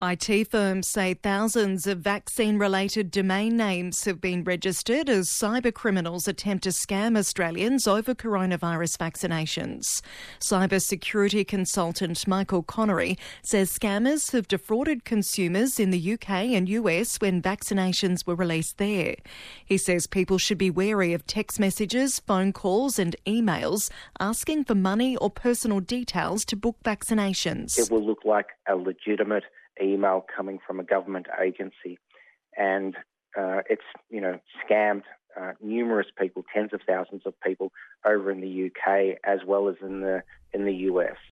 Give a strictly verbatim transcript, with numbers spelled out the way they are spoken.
I T firms say thousands of vaccine-related domain names have been registered as cyber criminals attempt to scam Australians over coronavirus vaccinations. Cyber security consultant Michael Connery says scammers have defrauded consumers in the U K and U S when vaccinations were released there. He says people should be wary of text messages, phone calls and emails asking for money or personal details to book vaccinations. It will look like a legitimate email coming from a government agency, and uh, it's you know scammed uh, numerous people, tens of thousands of people over in the U K as well as in the in the U S.